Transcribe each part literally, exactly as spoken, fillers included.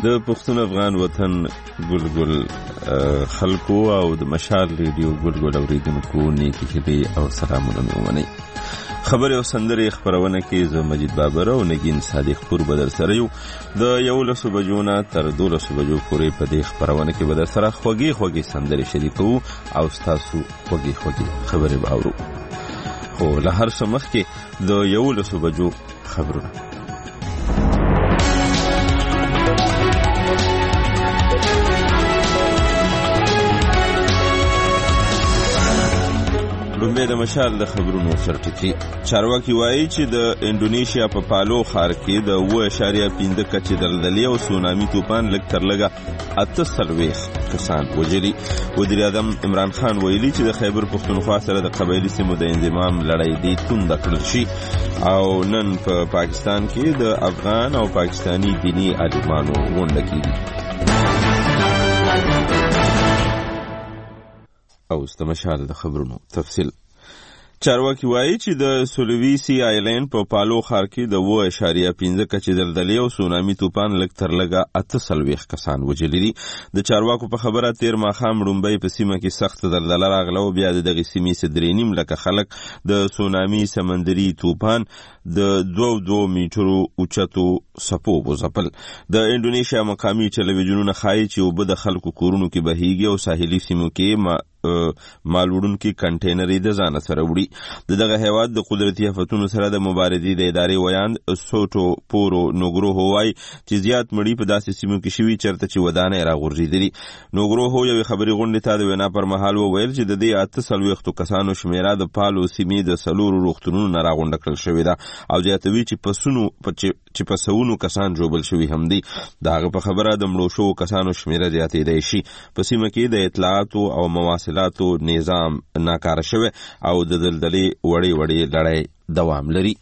د پښتون افغان وطن ګلګل خلکو او د مشال ریډیو ګلګل اوریدونکو نیکی هیلې او سلامونه مې ومنئ. خبرې او سندرې خپرونه کې زه مجید بابر او نگین صادق پور به در سره یو. د یولسو بجو نه تر دولسو بجو پورې په دې خپرونه کې به در سره خوږې خوږې سندرې شریکوو او ستاسو خوږې خوږې خبرې به اورو. خو له هر څه مخکې د یولسو بجو خبرونه. لومبې د مشال د خبرونو سرټکی. چارواکي وایي چې د انډونیشیا په پالو ښار کې د اوه اعشاریه پنځه کچې دلدلې او سونامي طوفان لږ تر لږه اته څلوېښت کسان وژلي. وزیر اعظم عمران خان ویلي چې د خیبر پښتونخوا سره د قبایلي سیمو د انضمام لړۍ دې تونده کړل شي او نن په پاکستان کې د افغان او پاکستانی دیني عالمانو غونډه کېږي. او استمشال د خبرونو تفصیل. چارواکي وایي چې د سولویسی آیلینډ په پالو ښار کې د اوه اعشاریه پنځه کچې دلدلې او سونامي طوفان لږ تر لږه اته څلوېښت کسان وژلي دي. د چارواکو په خبره تیر ماښام ړومبی په سیمه کې سخت دلدله راغله او بیا د دغې سیمې څخه درې نیم لکه خلک د سونامي سمندري طوفان د دوه دوه میټرو اوچتو څپو وځپل. د انډونیشیا مقامي ټلویزیونونه ښایي چې اوبه د خلکو کورونو کې بهیږي او ساحلي سیمو کې مالوړونکي کنټینرې د ځانه سره وړي. د دغه هیواد د قدرتي آفتونو سره د مبارزې د ادارې ویاند سوټو پورو نوګروهو وایي چې زیات مړي په داسې سیمو کې شوي چېرته چې ودانۍ راغورځېدلي. نوګروهو یوې خبري غونډې ته د وینا پر مهال وویل چې د دې اته څلوېښتو کسانو شمېره د پالو سیمې د څلورو روغتونونو نه راغونډه کړل شوې ده او زیاتوي چې پسونو چې په سوونو کسان ژوبل شوي هم دي. د هغه په خبره د مړو شوو کسانو شمېره زیاتېدی شي. په سیمه کې د اطلاعاتو او مواصلاتو نظام ناکاره شوی او د دلدلې وړې وړې لړۍ دوام لري.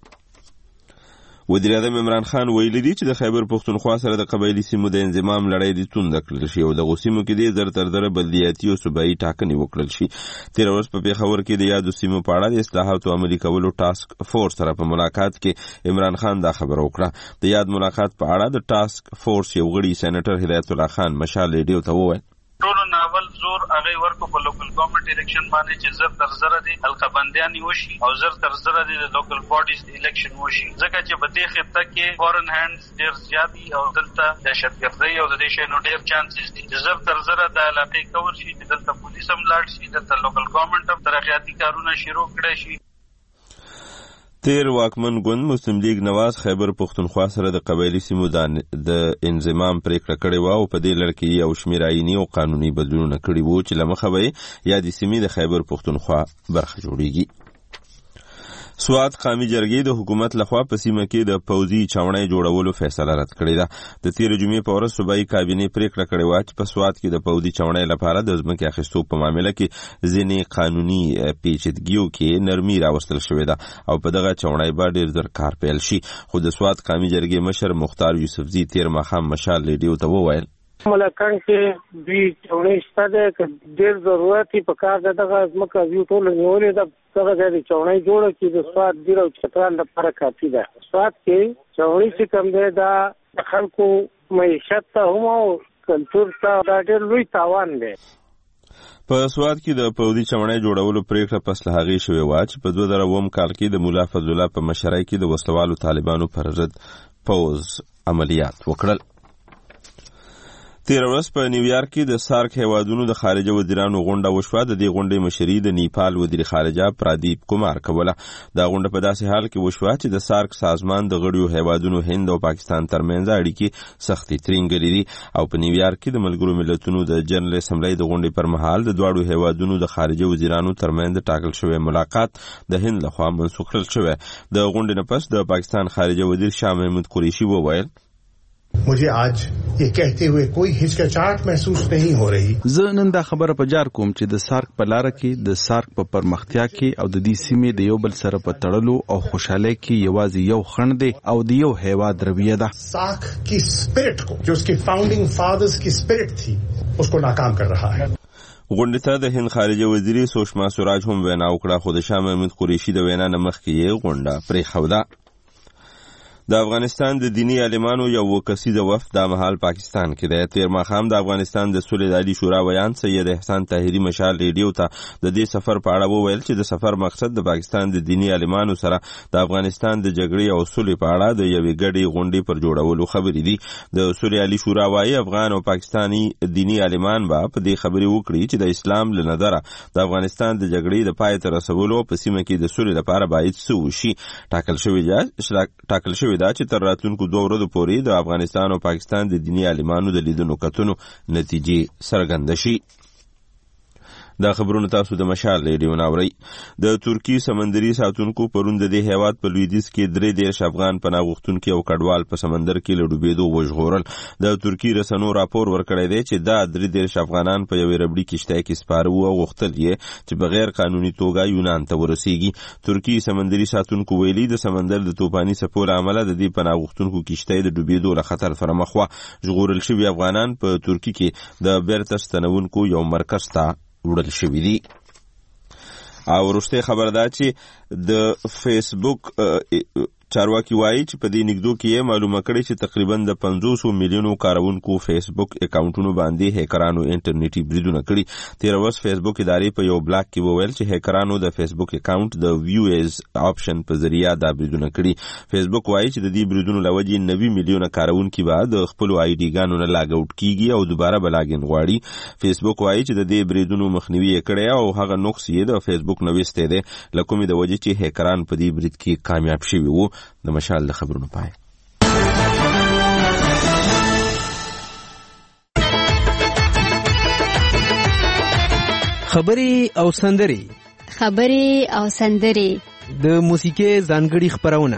وزیر اعظم عمران خان ویلي دي چې د خیبر پښتونخوا سره د قبایلي سیمو د انضمام لړۍ دې تونده کړل شي او دغو سیمو کې دې زر تر زره بلدیاتي او صوبایي ټاکنې وکړل شي. تېره ورځ په پېښور کې د یادو سیمو په اړه د اصلاحاتو عملي کولو ټاسک فورس سره په ملاقات کې عمران خان دا خبره وکړه. د یاد ملاقات په اړه د ټاسک فورس یو غړي سېنیټر هدایت الله خان مشال ریډیو ته وویل ټولو ناول زور هغه ورکو په لوکل ګورنمنت الیکشن باندې چې زر تر زره دي حلقه بندیان وشي او زر تر زره دي د لوکل باډیز الیکشن وشي ځکه چې په دې خطه کې فورن هاندز ډېر زیات دي او دلته دهشتګردۍ او د دې شیانو ډېر چانسز دي چې زر تر زره د علاقې کور شي چې دلته پولیس هم لاړ شي دلته لوکل ګورنمنت هم ترقیاتي کارونه شروع کړی شي. تیر واکمن ګوند مسلم لیگ نواز خیبر پښتونخوا سره د قبایلي سیمو د انضمام پریکړه کړې وه او په دې لړ کې یو شمېر آییني او قانوني بدلونونه کړي وو چې له مخه به یې یا د سیمې د خیبر پښتونخوا برخه جوړیږي. سوات قومي جرګې د حکومت لخوا په سیمه کې د پوځي چاونۍ جوړولو فیصله رد کړې ده. د تېرې جمعې په ورځ صوبایي کابینې پریکړه کړې وه چې په سوات کې د پوځي چاونۍ لپاره د ځمکې اخیستو په معامله کې ځینې قانوني پیچیدګیو کې نرمي راوستل شوې ده او په دغه چاونۍ به ډېر زر کار پیل شي. خو د سوات قومي جرګې مشر مختار یوسفزي تېر ماښام مشال ریډیو ته وویل ملکان کې دوی چاونۍ شته ده که ډېر ضرورت یې په کار ده دغه ځمکه دوی ټوله نیولې ده دغه ځای د چاونۍ جوړه کړي د سوات ډېر او چترال لپاره کافي ده. سوات کې چاونۍ چې کوم دی دا د خلکو معیشت ته هم او کلتور ته دا ډېر لوی تاوان دی. په سوات کې د پوځي چاونۍ جوړولو پریکړه پس له هغې شوې وه چې په دوه زره اووم کال کې د ملا فضل الله په مشرۍ کې د وسلوالو طالبانو پر ضد پوځ عملیات وکړل. تېره ورځ په نیویارک کې د سارک هیوادونو د خارجه وزیرانو غونډه وشوه. د دې غونډې مشري د نیپال وزیر خارجه پرادیپ کومار کوله. دا غونډه په داسې حال کې وشوه چې د سارک سازمان د غړیو هیوادونو هند او پاکستان ترمنځ اړیکې سختې ترینګلې دي او په نیویارک کې د ملګرو ملتونو د جنرال اسمبلی د غونډې پر مهال د دواړو هیوادونو د خارجه وزیرانو ترمنځ ټاکل شوی ملاقات د هند لخوا منسوخ کړل شوی. د غونډې نه پس د پاکستان خارجه وزیر شاه محمود قریشي وویل मुझे आज ये कहते हुए कोई हिचकिचाहट महसूस नहीं हो रही. زه نن دا خبره په جار کوم چې د سارک په لار کې د سارک په پرمختیا کې او د دې سیمې د یو بل سره په تړلو او خوشاله کې یوازې یو خند دی او د یو هیواد رویه ده. سارک کی سپیرټ کو جو اس کے فاؤنڈنگ فادرز کی سپیرټ تھی اس کو ناکام کر رہا ہے. غونډې ته د هند خارجه وزیري سوشما سوراج هم وینا وکړه خو د شاه محمود قریشي د وینا نه مخکې یې غونډه پرېښوده. د افغانستان د دینی عالمانو یو وکسیزه وفد د مهال پاکستان کې د تیر ماښام د افغانستان د صلح عالی شورا ویان سید احسان طاهری مشال ریډیو ته د دې سفر په اړه وویل چې د سفر مقصد د پاکستان د دینی عالمانو سره د افغانستان د جګړې او صلح په اړه د یوې ګډې غونډې پر جوړولو خبرې دي. د صلح عالی شورا وايي افغان او پاکستانی دینی عالمان به په دې خبرې وکړي چې د اسلام له نظره د افغانستان د جګړې د پای ته رسولو په سیمه کې د صلح لپاره باید څه وشي. ټاکل شوی دی ټاکل شوی دا چې تر راتلونکو دوه ورځو پورې د افغانستان او پاکستان د دینی عالمانو د لیدنو کتنو نتیجې څرګندې شي. دا خبرونه تاسو د مشال ریډیو ناوري. د ترکی سمندري ساتونکو پرون د دې هیواد په لویدیځ کې درې دیرش افغان پناه غوښتونکي او کډوال په سمندر کې له ډوبېدو وژغورل. د ترکی رسنیو راپور ورکړی دی چې دا درې دیرش افغانان په یوې ربړي کشتۍ کې سپاره وو او غوښتل یې چې بغیر قانوني توګه یونان ته ورسیږي. ترکی سمندري ساتونکو ویلي د سمندر د توپاني څپو له امله د دې پناه غوښتونکو کشتۍ د ډوبېدو له خطر سره مخ وه. ژغورل شوي افغانان په ترکی کې د بیرته ستنونکو یو مرکز ته وړل شوي دي. او وروستی خبر دا چې د فیسبوک چارواکي وایي چې په دې نږدو کې یې معلومه کړې چې تقریبا د پنځوسو میلیونو کارونکو فیسبوک اکاونټونو باندې هیکرانو انټرنیټي بریدونه کړي. تېره ورځ فیسبوک ادارې په یو بلاګ کې وویل چې هیکرانو د فیسبوک اکاونټ د ویوز آپشن په ذریعه دا بریدونه کړي. فیسبوک وایي چې د دې بریدونو له وجې نوي میلیونه کارونکي به د خپلو آی ډي ګانو نه لاګ آوټ کیږي او دوباره به لاګین غواړي. فیسبوک وایي چې د دې بریدونو مخنیوي یې کړی او هغه نقص یې د فیسبوک نه ویستی دی له کومې د وجې چې هیکران په دې برید کې کامیاب شوي وو. د مشال د خبرونو پای. خبري او سندري خبري او سندري د موسیقي ځانګړي خبرونه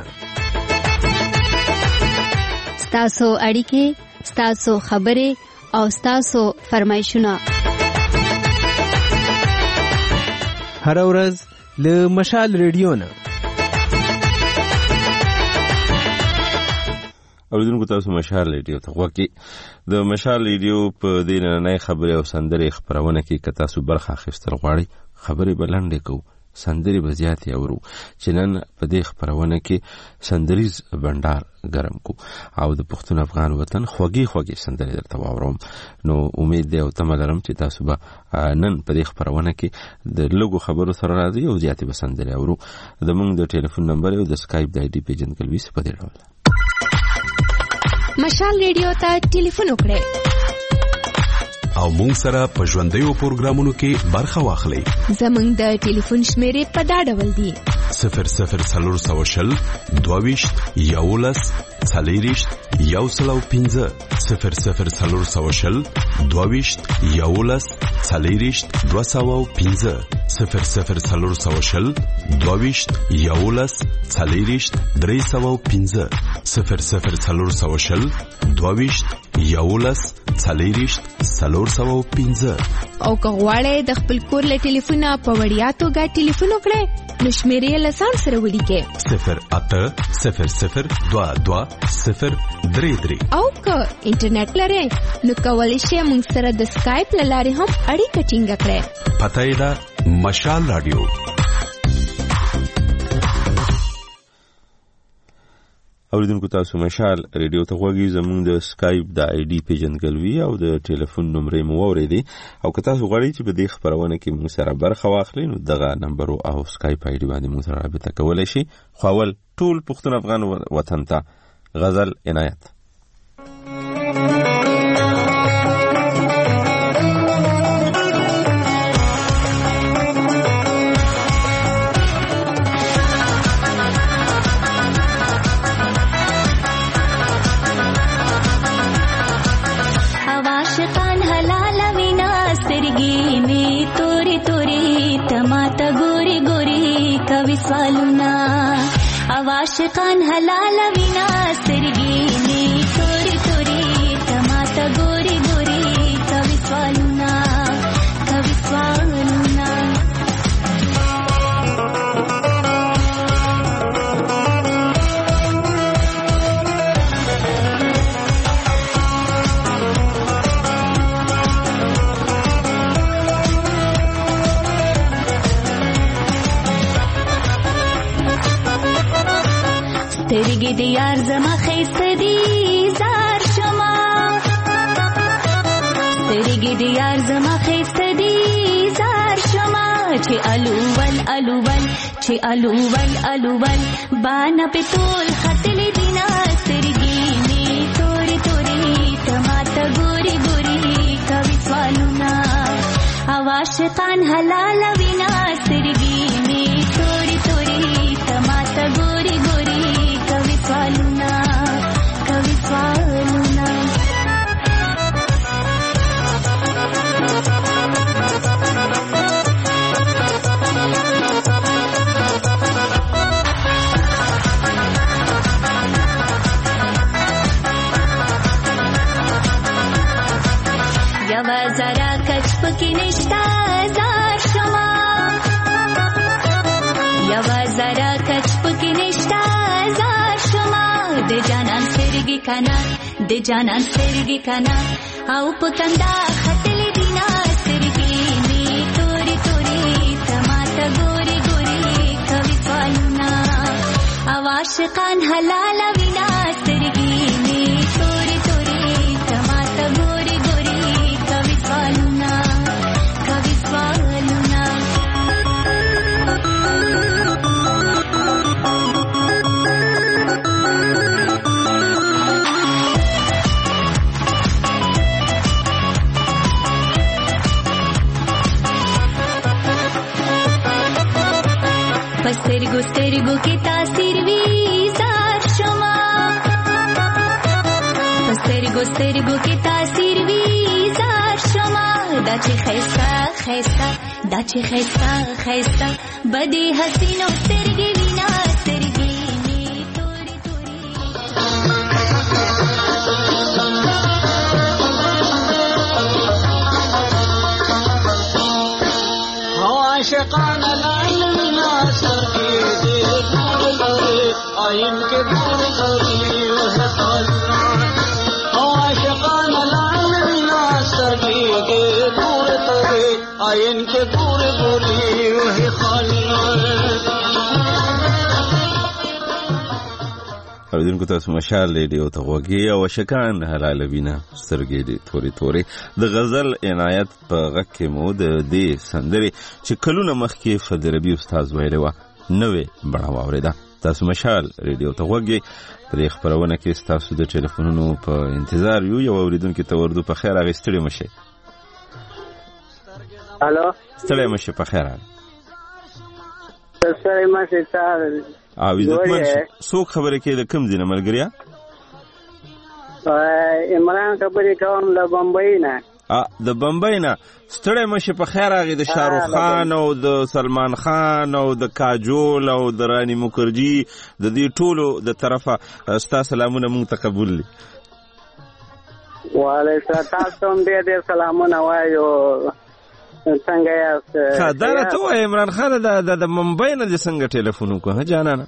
ستاسو اړیکې ستاسو خبري او ستاسو فرمایشونه هر ورځ له مشال ریډیو نه. اوریدونکو تاسو مشال ریډیو ته غوږ کې د مشال ریډیو په دې نننۍ خبرې او سندرې خپرونه کې که تاسو برخه اخیستل غواړئ خبرې به لنډې کوو سندرې به زیاتې اورو چې نن په دې خپرونه کې سندریز بنډار ګرم کو او د پښتون افغان وطن خوږې خوږې سندرې درته واوروم. نو امید دی او تمه لرم چې تاسو به نن په دې خپرونه کې د لږو خبرو سره راځئ او زیاتې به سندرې اورو. زموږ د ټلیفون نمبر او د سکایپ د آی ډي پیژندګلوي څه په دې ډول ده. مشال ریډیو ته ټلیفون وکړئ او مونږ سره په ژوندیو پروګرامونو کې برخه واخلئ. زموږ د ټلیفون شمیرې په دا ډول دي: صفر صفر څلور سوه شل دوه ویشت یولس څلېرویشت یو سل او پنځه صفر صفر څلور سوه شل دوه ویشت یولس څلېرویشت دوه سوه او پنځه صفر صفر څلور سوه شل دوه ویشت یولس څلېرویشت درې سوه او پنځه صفر صفر څلور سوه شل دوه ویشت یولس څلېرویشت څلور سوه او پنځه. او که غواړئ د خپل کور له ټلیفونه په وړیا توګه ټلیفون وکړئ نو شمیرې یې له ځان سره ولیکئ: صفر اته صفر صفر دوه دوه صفر درې درې. او که انټرنیټ لرئ نو کولی شئ موږ سره د سکایپ له لارې هم اړیکه ټینګه کړئ. پته یې ده مشال رادیو. اوریدونکو تاسو مشال ریډیو ته غوږی. زموږ د سکایپ د آی ډي پیژندګلوي او د ټلیفون نمبرې مو واورېدې او که تاسو غواړئ چې په دې خپرونه کې موږ سره برخه واخلئ نو دغه نمبر او سکایپ آی ډي باندې موږ سره رابطه کولی شئ. خو اول ټول پښتون افغان وطن ته غزل عنایت. سوالونه عاشقان حلال وینا سترګې توري توري تماته ګوري ګوري کوي سوالونه کوي سوالونه तेरी سترګې د یار زما ښایسته دي زار شمه سترګې د یار زما ښایسته دي زار شمه چې الوول الوول چې الوول الوول باڼه پې ټول ختلې دي نه سترګې مې تورې تورې ته ماته ګورې ګورې کوي سوالونه او عاشقان حلالوي نه سترګې مې تورې تورې ته ماته ګورې ګورې کوي سوالونه کوي سوالونه یوه زره کچ پکې نشته زار شمه یوه زره کچ پکې نشته زار شمه د جانان سترګې کنه د جانان سترګې کنه او په تنده ختلې دي نه سترګې مې تورې تورې ته ماته ګورې ګورې کوي سوالونه او عاشقان حلالوي نه سترګې مې تورې تورې ته ماته ګورې ګورې کوي سوالونه کوي سوالونه سترګو سترګو کې تاثیر وي زار شمه سترګو سترګو کې تاثیر وي زار شمه دا چې ښایسته ښایسته دا چې ښایسته ښایسته بدې حسینو سترګې وي نه سترګې مې تورې تورې عاشقان لالوي نه سترګې دې تورې تورې آئین کې تورې تورې وه خالونه او عاشقان لالوي نه سترګې دې تورې تورې آئین کې تورې تورې وه خالونه اوریدونکو تاسو مشال ریډیو ته غوږی او عاشقان حلالوي نه سترګې دې تورې تورې د غزل عنایت په غږ کې مو د دې سندرې چې کلونه مخکې فدربي استاد ویلې وه نوې بڼه واورېده. تاسو مشال ریډیو ته غوږی په دې خپرونه کې ستاسو د ټلیفونونو په انتظار یو یو اوریدونکي ته وردو په خیر هغې ستړي مه شئ. الو ستړی مه شئ په خیر هغې ستړی مه شئ او عزتمن څوک خبرې کوي د کوم ځای نه ملګریا؟ عمران خبرې کوم له بمبئی نه. د بمبئی نه ستړی مه شئ په خیر هغې د شاهرخ خان او د سلمان خان او د کاجول او د رانی مکرجي د دې ټولو د طرفه ستا سلامونه مونږ ته قبول دي. وعلیکم تاسو هم ډېر ډېر سلامونه وایو. څنګه یاست؟ ښه دا راته ووایه عمران خانه د ممبۍ نه دې څنګه ټلیفون وکړو جانانه؟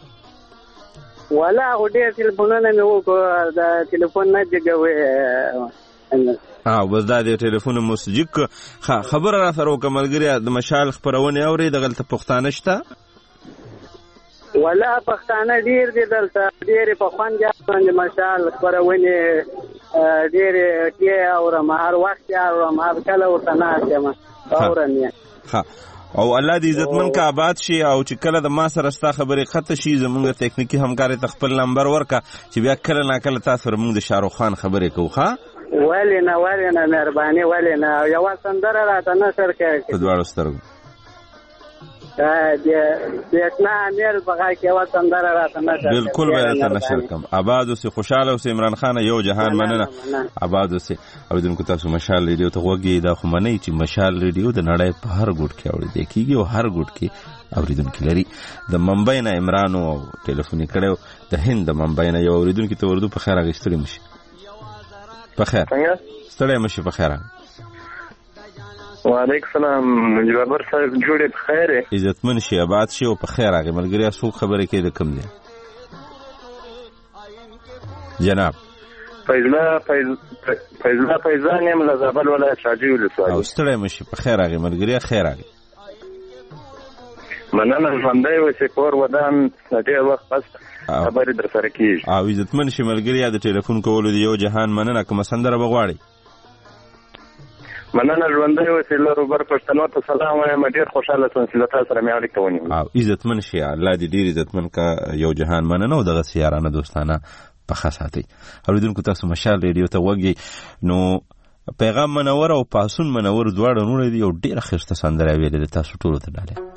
والا خو ډېر ټلیفونونه مې وکړو د ټلیفون نه جګوې او بس دا د ټلیفون مسجد که خبره را سره وکړه ملګري د مشال خپرونې اورې دغلته پښتانه شته؟ والا پښتانه ډېر دي دلته ډېرې په خوند باندې مشال خپرونې ډېرې کې اورم هر وخت یې اورم هر کله ورته ناست یم اورم یې. او الله دې عزتمن که آباد شي او چې کله د ما سره ستا خبرې ختم شي زمونږ تکنیکي همکارې ته خپل نمبر ورکړه چې بیا کله ناکله تا سره مونږ د شاهرخ خان خبرې کوو. ښه ولې نه ولې نه مهرباني ولې نه یوه سندره راته نشر کوې په دواړو سترګو بیتنا امیر بغا کې یوه سندره راته نشر بالکل به درته نشر کړم. آباد اوسې خوشحاله اوسې عمران خانه یو جهان مننه آباد اوسې. اوریدونکو تاسو مشال ریډیو ته غوږی دا خو منئ چې مشال ریډیو د نړۍ په هر ګوټ کې اورېدی کېږي او هر ګوټ کې اوریدونکي لري. د ممبۍ نه عمرانو او ټلیفون یې کړی د هند د ممبۍ نه یو اوریدونکي ته وردو په خیر هغې ستړي مه شي په خیر ستړی مه شي په خیر هغې. وعلیکم سلام جوابر صاحب جوړې په خیر عزتمن شي آباد شي او په خیر هغې ملګریا څوک خبرې کوي د کوم دی جناب؟ فیضله فیضله فیضان یم له زابل ولایت شاجوی ولسوالي. او ستړی مه شي په خیر هغې ملګریا خیر هغې. مننه ژوندی اوسې کور ودان ډېر وخت پس خبرې در سره کېږي او عزتمن شي ملګري د ټلیفون کولو د یو جهان مننه کومه سندره به غواړئ مننه ژوندی اوسې لرو بر پښتنو ته سلام وایم ډېر خوشحاله شوم چې له تا سره مې اړیکه ونیول او عزتمن شي الله دې ډېر عزتمن کا یو جهان مننه او دغسې یارانه دوستانه پخه ساتئ. اورېدونکو تاسو مشال ریډیو ته وږئ نو پیغام منور او پاسون منور دواړه نوړی دي او ډېره ښایسته سندره یې ویلې ده تاسو ټولو ته ډالۍ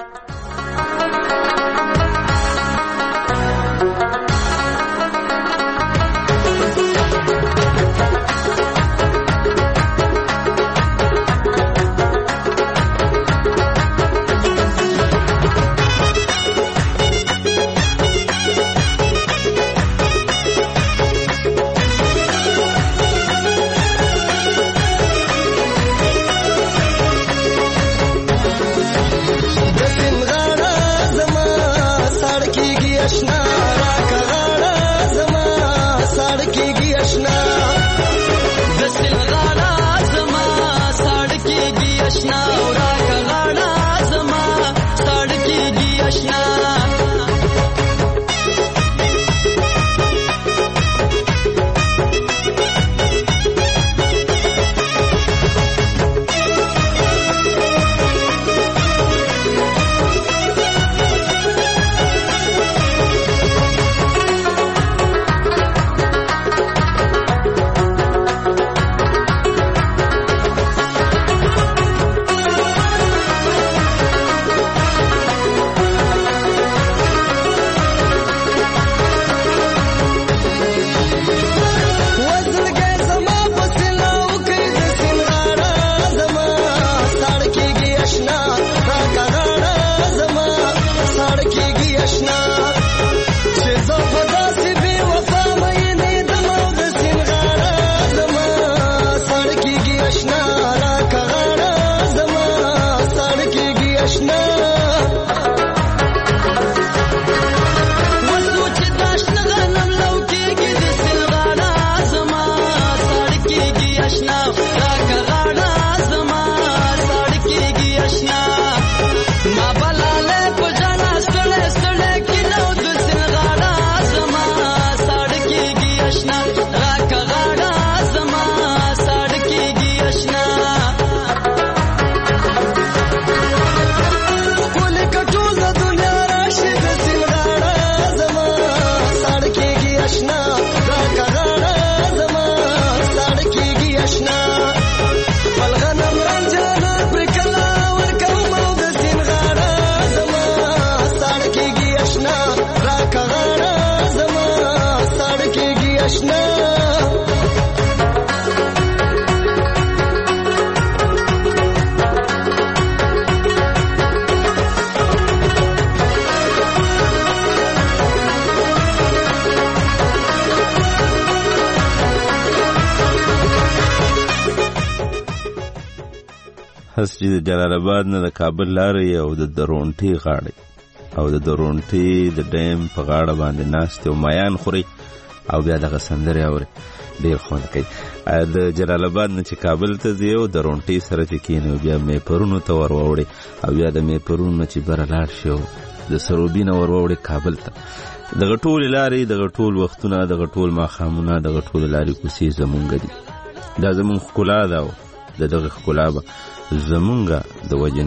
هس چې د جلال آباد نه د کابل لارې او د درونټي غاړې او د درونټي د ډیم په غاړه باندې ناست او میان خوري او بیا دغه سندرې اوري ډېر خوند کوي. د جلال آباد نه چې کابل ته ځي او درونټي سره چې کېني بیا میپرونو ته ور واوړي او بیا د میپرونو نه چې بره لاړ شي او د سروبي نه ور واوړي کابل ته. دغه ټولې لارې دغه ټول وختونه دغه ټول ماښامونه دغه ټولې لارې کوڅې زمونږ دي. دا زمونږ ښکلا ده او د دغه ښکلا به زمونږ د وجې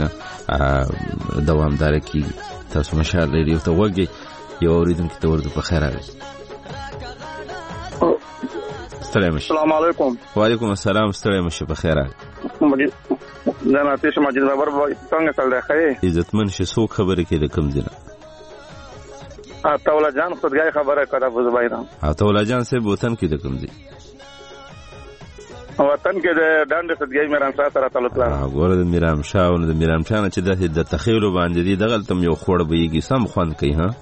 نه دوامداره کېږي. تاسو مشال ریډیو ته وږئ یو اورېدونکي ته ورته په خیر راغلی. ستړی مشي. السلام علیکم. وعلیکم السلام. ستړی مشي په خیر راغلی. جناب پیش مجید بابر څنګه چل دی ښه عزتمن شي څوک خبرې کوي د کوم ځای نه؟ عطاالله جان خودګۍ خبره کوي ابوزبیر. عطاالله جان صاحب وطن کې د کوم ځای؟ وطن کې د ډانډ خودګۍ میرامشاه سره تعلق لري. ګوره د میرامشاه او د میرامشاه نه چې داسې د تخیلو باندې دي دغلته هم یو خوړ بهیږي سم خوند کوي. ها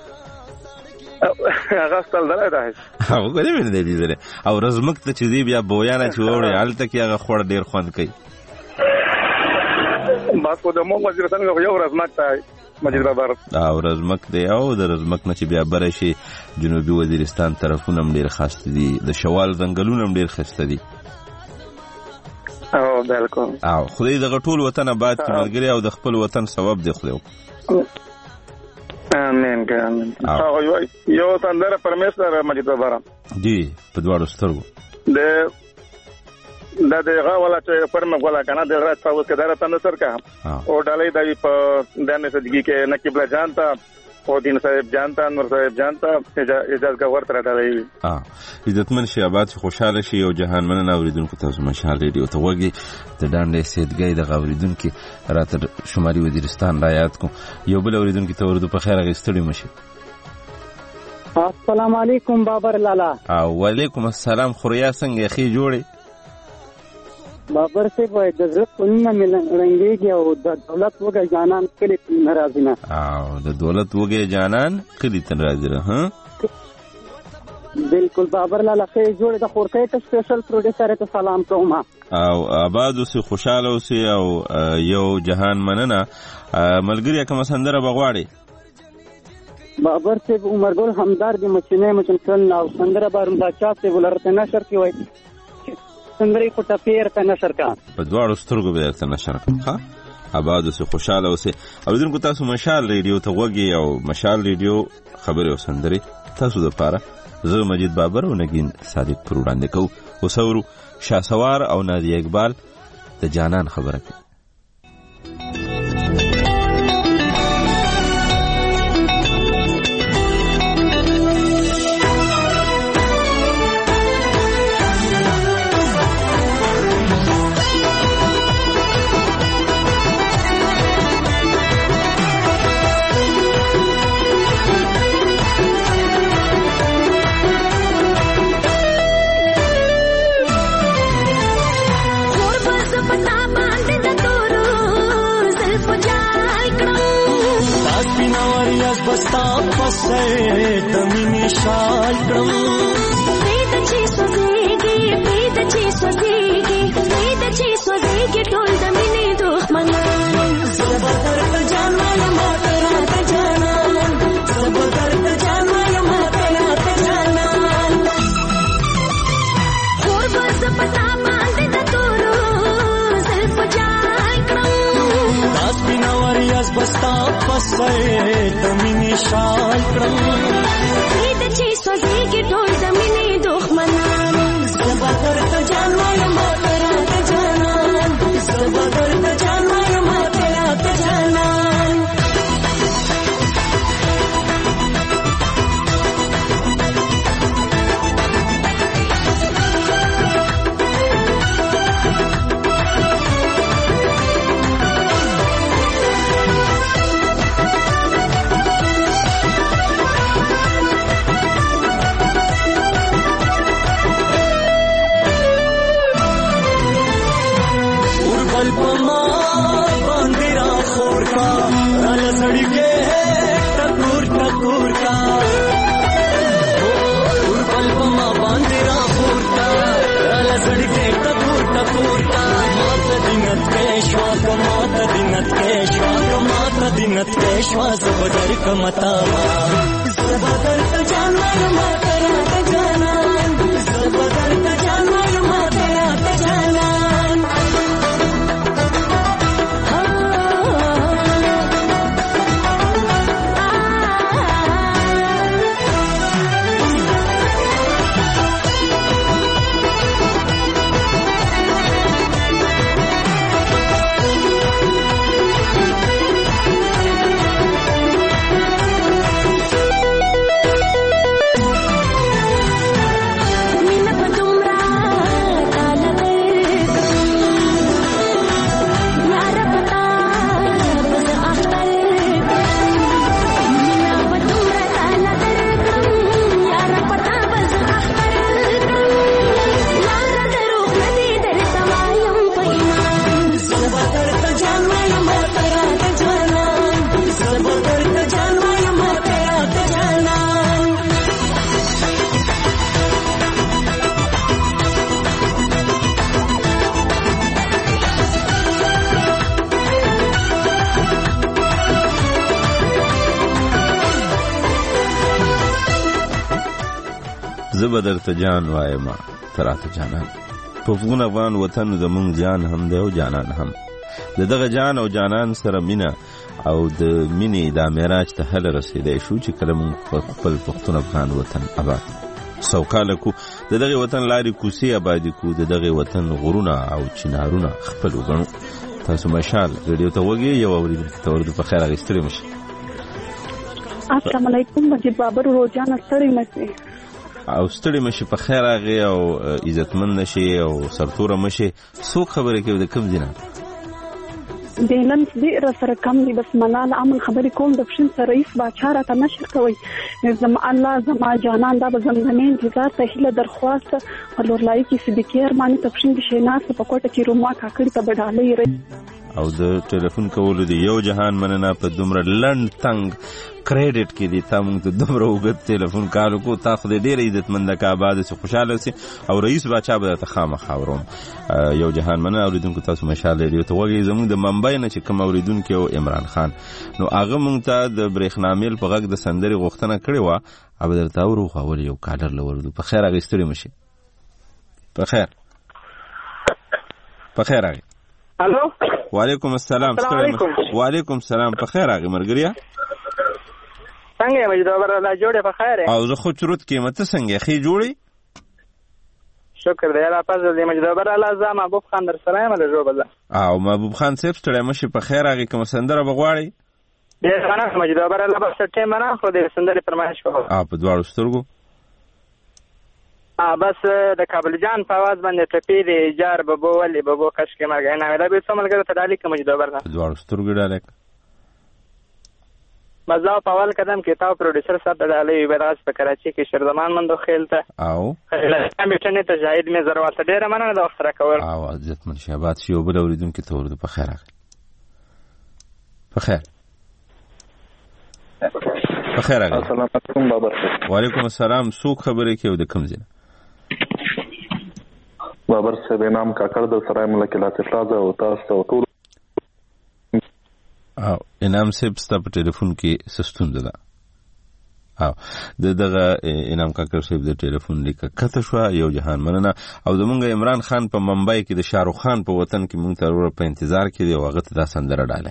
هغه ستل دلی ده هغه ګورې مې نه دی لیدلی او رزمک ته چې ځي بیا بویانه چې واوړې هلته کې هغه خوړ ډېر خوند کوي. بس خو د مونږ وزیرستان کې یو رزمک دی مجید بابر او رزمک دی او د رزمک نه چې بیا بره شي جنوبي وزیرستان طرفونه هم ډېر ښایسته دي د شوال ځنګلونه هم ډېر ښایسته دي. او بالکل او خدای دغه ټول وطن آباد کړي ملګري او د خپل وطن ثواب دی خدای امين امين او یو سندره پرمیشور مجید بابا جی په دواړو سترګو د دا دغه ولا چې پرمه ولا کنه دغه تاسو کدار تند سر کا او ډالې د په دانه صدقې کې نقیبلا جانتا او دین صاحب جانتا نور صاحب جانتا اجازه کا ورته ډالې اه عزتمن شي آباد خوشاله شي او جهان مننه اوریدونکو تاسو مشال ریډیو ته وګي د ډانډې سیدګۍ د اوریدونکو راته شمالي وزیرستان را یاد کو یو بل اوریدونکو ته ورته په خیر غستړي مشي. السلام علیکم بابر لالا. او وعلیکم السلام خوریا څنګه خې جوړې بابر سے وای د زړه پونه ملنګيږي او د دولت وګ جانان کلی ناراضی نه او د دولت وګ جانان کلی ناراضی نه ها بالکل بابر لالا خې جوړې د خورکې ته سپیشل پروډوسر ته سلام کوم او آباد اوسې خوشاله اوسې او یو جهان مننه ملګری کوم سندره بغواړي بابر سے عمر ګل همدار دی مچنه مچن او سندره بارم بچا سے ولرته نشر کی وای سندري په ټپیر ته نشر کا په دواړو سترګو به ته نشر کا آباد اوسې خوشاله اوسې اوریدونکو تاسو مشال ریډیو ته وګي او مشال ریډیو خبري او سندري تاسو د پاره زه مجید بابر او نگین صادق پر وړاندې کو وسورو شاسوار او نادیه اقبال د جانان خبره کوي. बस्ता पसे दमिनी शाल क्रम प्रीत ची सोजेगी प्रीत ची सोजेगी प्रीत ची सोजेगी टोल दमिनी दुश्मन सबदर त जाना मातरा त जाना सबदर त जाना मातरा त जाना और बस पता बांध द तोरो सिर्फ जाल क्रम दास बिना वरियास बस्ता पसे दमिनी शाल क्रम प्रीत ची सोजेगी टोल दमिनी दुश्मन सबदर त जाना मातरा त जाना सबदर त जाना मातरा त जाना दिनत के श्वास बदर कमता सबदर त जाना मातरा त जाना सबदर त जाना मातरा त जाना زبدر ته جان وایم تراته جانان په افغان افغان وطن د مونږ جان هم دی او جانان هم د دغه جان او جانان سره مینا او د مینې د معراج ته هله رسیدای شو چې کله موږ په خپل پښتون افغان وطن آباد سوکاله کو د دغه وطن لارې کوڅې آبادي کو د دغه وطن غرونه او چنارونه خپل وګڼو. تاسو مشال ریډیو ته وګورئ یو اوریدونکي ته ورته په خیر اغستري مشه. السلام علیکم مجید بابر روزانه ستړي مشه او ستړي مشه په خیر اغه او عزتمن نشي او سرتوره مشه. سو خبره کې د کوم دینه د نن ډیر سره کم دي بس ملال امن خبرې کوم د پښین سره رئیس باچا را ته نشر کوي زم الله زما جانان دا زمزمې انتظار ته هله درخواست ولور لای کی صدیقیر مانی ته پښین د شیناس په کوټه کې روما کاکړ ته بدالې او د ټلیفون کولو دی یو جهان مننه په دومره لند تنگ کریډټ کې دی تا مونږ ته دومره وګت ټلیفون کارو کو تاسو د ډیر عزتمند کا آباد سه خوشاله سي او رئیس باچا به ته خامخ اورم. یو جهان مننه اوریدونکو تاسو مشال ریډیو ته وګورئ زموږ د ممبئی نه چې کوم اوریدونکو او عمران خان نو هغه مونږ ته د برېښنامیل په غږ د سندري غوښتنه کړې و او درته اورو خو ول یو کالر لوردو په خیر هغه ستړي مشي په خیر په خیر هغه الو وعلیکم السلام. وعلیکم السلام. په خیر هغه مرګریا څنګه مې دا بر الله جوړه په خیر او زه خو چروت قیمت څنګه خې جوړي شکر دی الله پاز دې مې دا بر الله ز محبوب خان در سلام له جو بل او محبوب خان صاحب ستړی مشه په خیر هغه کوم سندره بغواړي دې غنا مې دا بر الله بس ټیم نه خو دې سندره فرمایش کوو ا په دواړو سترګو ا بس د کابل جان په आवाज باندې ټپی دی جار ببو ولي ببو کش کې مرګ نه دا به څومره ګر ته ډالي کوم دا برنه په دواړو سترګو ډالک مزه په اول قدم کې تاو پروډوسر صاحب ډالي ویراس په کراچي کې شردمان مندو خیلته او کمیټنه ته شاهد مې ضرورت ډیره مننه د وخت راکول او عزت من شهبات شی وبل اوریدونکو ته ورته په خیر په خیر په خیر السلام علیکم بابا. وعلیکم السلام. سوق خبره کې د کوم ځای بابر صاحب نام کاکړ د سرای ملک لاته پلازا او تاسو ټول او انعام صاحب ستاسو په ټلیفون کې سستون ده او د دغه انعام کاکړ صاحب د ټلیفون لیکه کته شو. یو جهان مننه او زمونږ عمران خان په ممبئی کې د شاروخ خان په وطن کې مونږ ته په انتظار کې دی او هغه ته دا سندره ډاله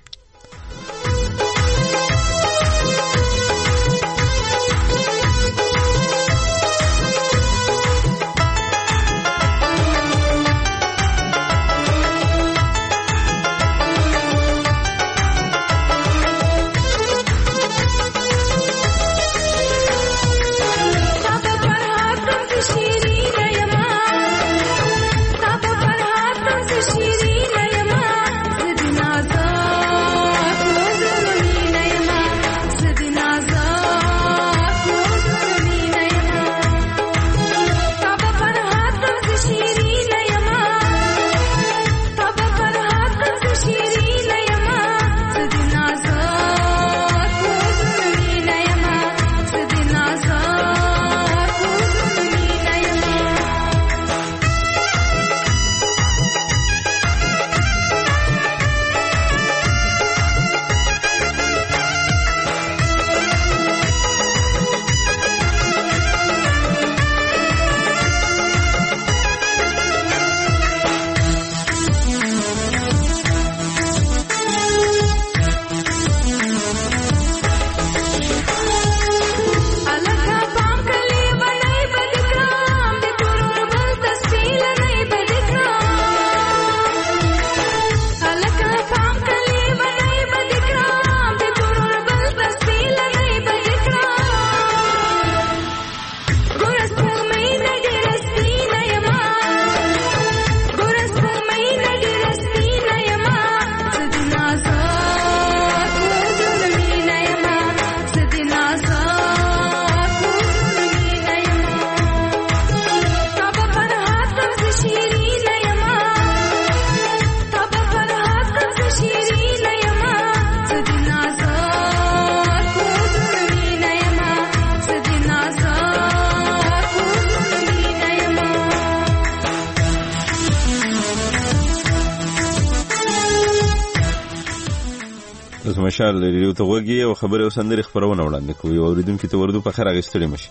مشال ریډیو ته وګورئ او خبره وسندري خبرونه وړاندې کوي او اوریدونکو ته ورته په خیر اغستړي مشي.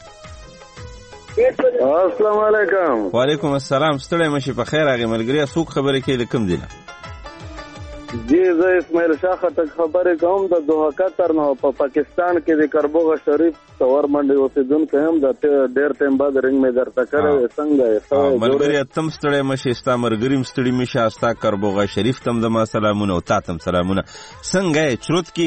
السلام علیکم. وعلیکم السلام. ستړي مشي په خیر هغه ملګری سوق خبره کې لکم دی جی زه اسماعیل شاه خټک خبرې کوم د دوحه قطر نه په پاکستان کې د کربوغه شریف څور منډي اوسیدونکو هم د ډېر ټیم بعد رنګ مې درته کړی څنګه یې ملګری تم ستړی مشي ستا مرګري مستړي مشه ستا کربوغه شریف تم د ما سلامونه او تا تم سلامونه څنګه یې چروت کې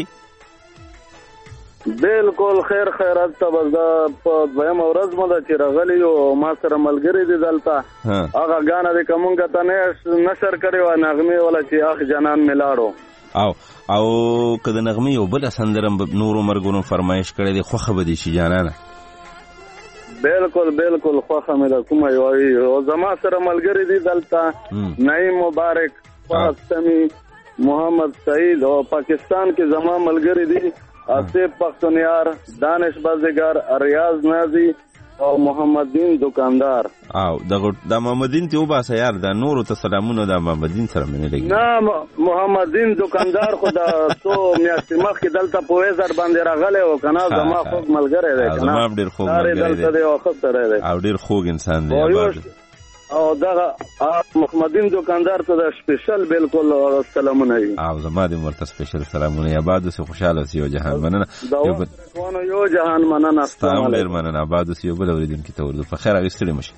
بالکل خیر خیرات ته بس دا په دویمه ورځ مو ده چې راغلی او ما سره ملګري دي دلته هغه ګانه د کومونګه ته نه نشر کړی و نغمې ولا چې اخ جنان ملاړو او او کله نغمې یو بل سندرم نورو مرګونو فرمایش کړی دی خو خبر دي چې جانانه بالکل بالکل خو خمه کومه یو او زما سره ملګري دي دلته نعیم مبارک فاطمی محمد سعید او پاکستان کې زما ملګري دي آصف پختونیار دانش بازیگر ریاض نازی او محمدین دکاندار او دغه د محمدین ته وباسه یار دا نور ته سلامونه د محمدین سره منه لګي نه محمدین دکاندار خدا تو میاشتې مخکې دلته په وزر باندې راغله او کنه زما خوږ ملګری دی کنه زما ډیر خوږ ملګری دی او خسته دی او ډیر خوږ انسان دی او دا محمدین دکاندار ته د سپیشل بالکل سلامونه وي او زما د مرته سپیشل سلامونه یا بعد سه خوشاله سی او جهان مننه یو یو جهان مننه السلام علیکم مننه بعد سه یو بل اوریدونکو ته ورته په خیر اغستلی مشه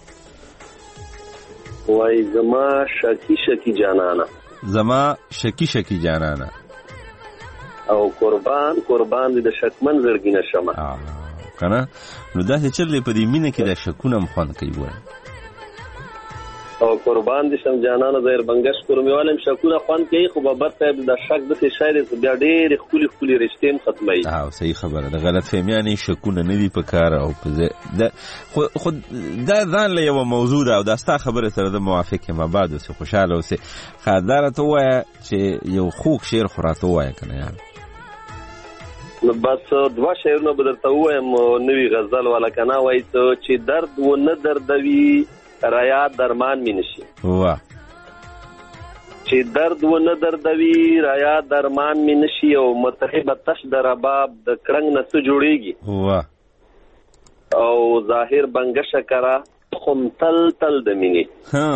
وای زما شکی شکی جانانا زما شکی شکی جانانا او قربان قربان د شکمن زړګینه شمه کنه نو دا چې چلې په دې مینه کې د شکونه مخون کوي وای او قربان دي شم جانانه زهر بنگش کورمیوالم شکونه خوان کوي خو بابر صاحب د شک د شاید بیا ډېر خولي خولي رښتین ختمي او صحیح خبره د غلط فهمیانه شکونه نه دی په کار او په د خو دا ځان له یو موضوع ده او دا ستا خبره سره د موافق ما بعد سه خوشاله اوسه خاطر ته وای چې یو خوږ شعر خراته وای کنه یار نو بس دوا شعرونه بدرته وایم نوې غزل ولا کنه وای چې درد و نه دردوي رایا درمان می نشي واه چې درد و نه دردوي رایا درمان می نشي او متحب تش د رباب د کرنګ نه څه جوړيږي واه او ظاهر بنگش کرا خم تل تل د مینی ها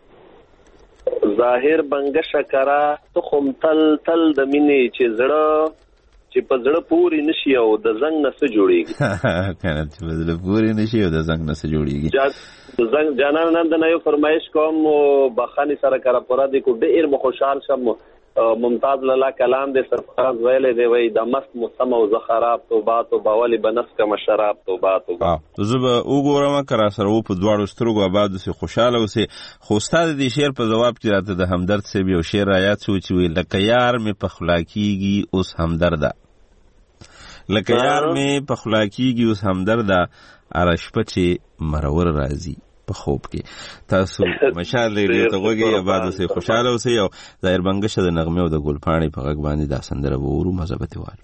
ظاهر بنگش کرا خم تل تل د مینی چې زړه چې په زړه پوری نشي او د زنګ نه څه جوړيږي کنه چې په زړه پوری نشي او د زنګ نه څه جوړيږي زنګ جانان نن د نو فرمایش کوم بخانی سره کرا پورا دي کو ډیر خوشحال شم ممتاز لالا کلام دې سرفراز ویلې دی وای د مست مسم او زخراب توبه توبه ولی بنفس کما شراب توبه توبه زه به وګورم کرا سره په دواړو سترګو آباد سي خوشاله اوسه خو استاد دې شعر په جواب کې راته د همدرد سي یو شعر آیات سوچ وی لکه یار می په خلاکیږي اوس همدرد لکه یار می په خلاکیږي اوس همدرد ارشپچه مرور راځي په خوب کې تاسو مشال لري ته وګي آباد سي خوشاله اوسئ او ظاهر بنگش د نغمه او د ګلپاڼې په غږ باندې دا سندره وورو مزبته وایي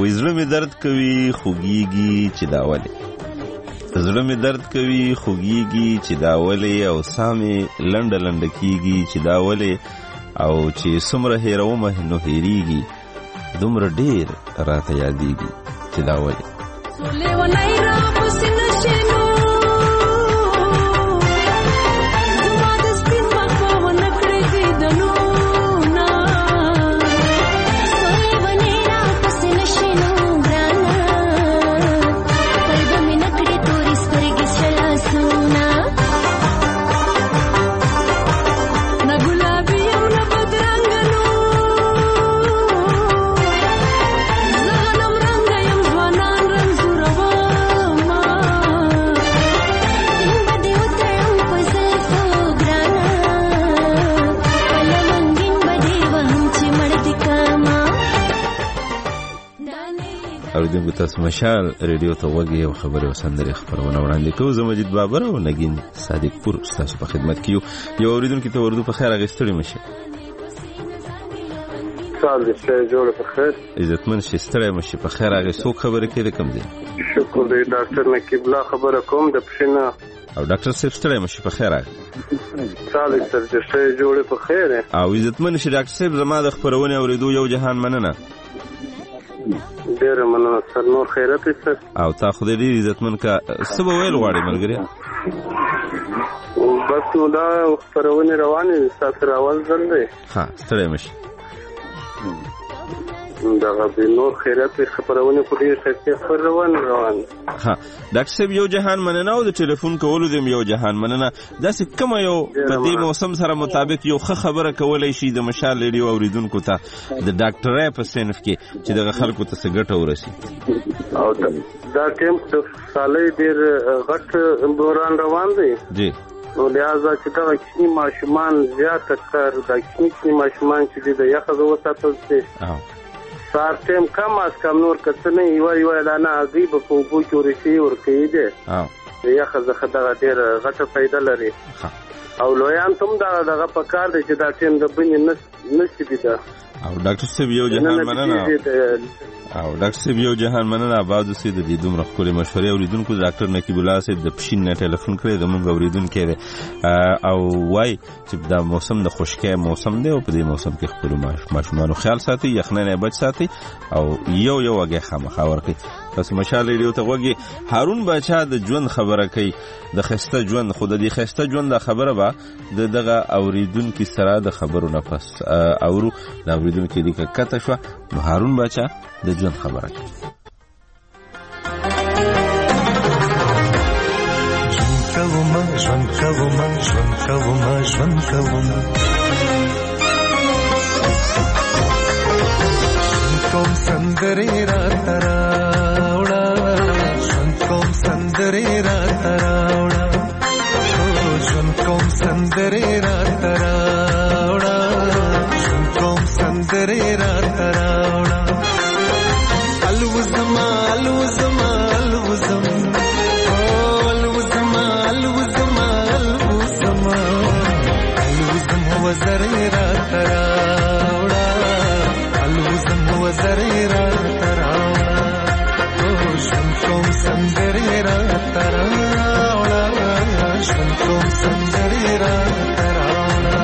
وې زړه مې درد کوي خوږیږي چې دا ولې زړه مې درد کوي خوږیږي چې دا ولې او ساه مې لنډه لنډه کیږي چې دا ولې او چې څومره هېرومه نو هېرېږي دومره ډېر راته یادېږي چې دا ولې اوریدونکو تاسو مشال ریډیو ته وګورئ او خبرې او سندرې خبرونه وړاندې کوو. زه مجید بابر او نگین صادق پور تاسو په خدمت کې یو. یو اوریدونکو ته اردو په خیر اغستړي مشه. سال دې جوړ په خیر. عزتمن شې ستړي مشه په خیر اغستو خبرې کې کوم دي. شکر دې ډاکټر نقیب الله خبره کوم د پښینه او ډاکټر صاحب ستړي مشه په خیر اغ. سال دې جوړ په خیر. او عزتمن شې ډاکټر صاحب زما د خبرونه اوریدو یو جهان مننه. ډېر مننه سر نور خیرت سر. او تا خو دې عزتمن کا سبا ویل غواړي ملګری. بس نو دا خبرونه روانې تاسو راول ځل دی. ها ستړي مشه. دا غوډي نور خیرت خبرونه په دې څه خبر روان روان. ها ډاکټر صاحب یو جهان مننه او د ټلیفون کولو دیم یو جهان مننه. دا څه کوم یو په دې موسم سره مطابق یو ښه خبره کولای شي د مشال ریډیو اوریدونکو ته د ډاکټرۍ په صنف کې چې د خلکو ته څه ګټه ورسي. او دا ټیم د سالې ډېر غټ بوران روان دی. جی نو لہذا چې دا کښنی ماشومان زیات کار دا کښنی ماشومان چې د یخ زو ساتل شي. سار ټیم کم از کم نور کتنه یو یو دانه عجیب په بو کې ورشي ورکې دي. اه یخ زخه دا ډېر غټه فائدہ لري. او لویان تم دا دغه په کار دی چې دا ټیم د بنې نس نشي دي. او ډاکټر صاحب یو جهان مننه. او ډاکټر صاحب یو جهان مننه آباد اوسې د دې دومره خوري مشورې اوریدونکو ډاکټر نقیب الله صاحب د پښین نه ټلیفون کړی د مونږ اوریدونکو او وای چې دا موسم د خشکۍ موسم دی او په دې موسم کې خپل ماشومانو خیال ساتي یخنۍ بچ ساتي او یو یو وګه خامخا ورکي. پس مشال ریډیو ته وګي هارون بچا د ژوند خبره کوي د خسته ژوند خود د خسته ژوند د خبره با د دغه اوریدونکو سره د خبرو نه پس اورو د اوریدونکو د کته شو نو هارون بچا د ژوند خبره کوي. ژوند کوم ژوند کوم ژوند کوم ژوند کوم کوم سندرې را تراوړه ژوند کوم سندرې را تراوړه ژوند کوم سندرې را تراوړه ژوند کوم سندرې را تراوړه الوزما الوزما الوزم الوزما الوزما الوزما الوزم وزرې را تراوړه الوزم وزرې را تراوړه ژوند کوم سندرې را تراوړه ژوند کوم سندرې را تراوړه.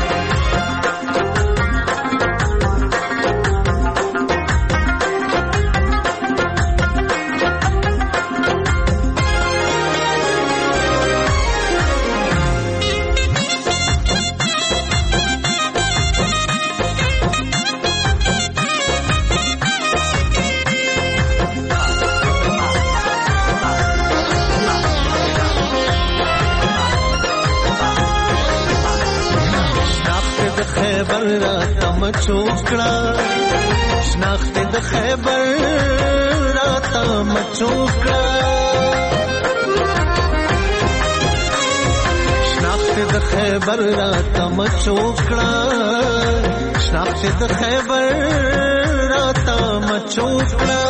خیبر را تم چوکڑا شناخت د خیبر را تم چوکڑا شناخت د خیبر را تم چوکڑا شناخت د خیبر را تم چوکڑا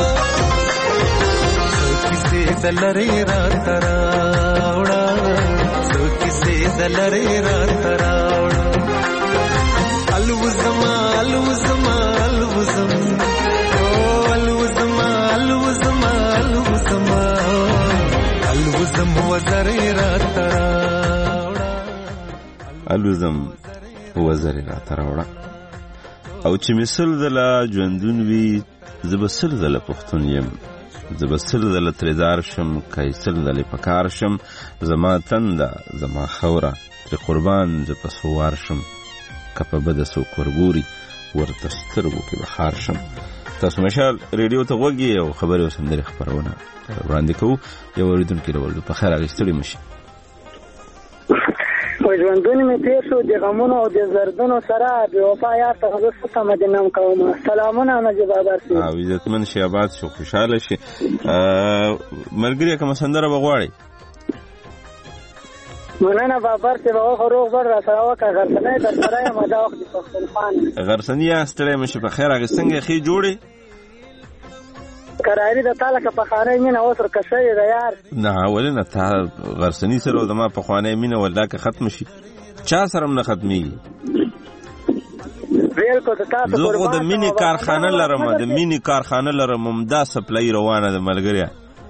سو کسی دلری را تراوڑا سو کسی دلری را تراوڑا الوزما الوزما الوزم الوزم وزرې راته راوړه الوزم وزرې راته راوړه او چې مثل دله ژوندون وي زه به سل دله پښتون یم زه به سل دله ترېدار شم که سل دلې په کار شم زما تنده زما خوره ترې قربان زه په سوار شم که په بده څوک ورګوري ورته سترګو کې به خار شم. تاسو مشال ریډیو ته غوږ یې او خبرې او سندرې خپرونه وړاندې کوو. یو اورېدونکي راولو په خیر هغې ستړي مه شي. په ژوندون مې تېر شو د غمونو او د زردونو سره بې وفا یار ته زه څه تمه دې نم کومه. سلامونه نجیب بابر صاحب. او عزتمن شي آباد شو خوشحاله شي. ملګري کومه سندره به غواړئ؟ مننه بابر صاحب هغه روغ بر را سره وکړه غرڅنۍ در سره یم دا وخت د پښتونخوا غرڅنۍ یا ستړی مه شي په خیر هغې څنګه ښې جوړې کراري د تا لکه پخوانۍ مینه اوس ورکه شوې ده یار. نه ولې نه تا غرڅنۍ سره او زما پخوانۍ مینه ولدا که ختمه شي چا سره هم نه ختمېږي. زه خو د مینې کارخانه لرم د مینې کارخانه لرم همدا سپلۍ روانه ده ملګريه.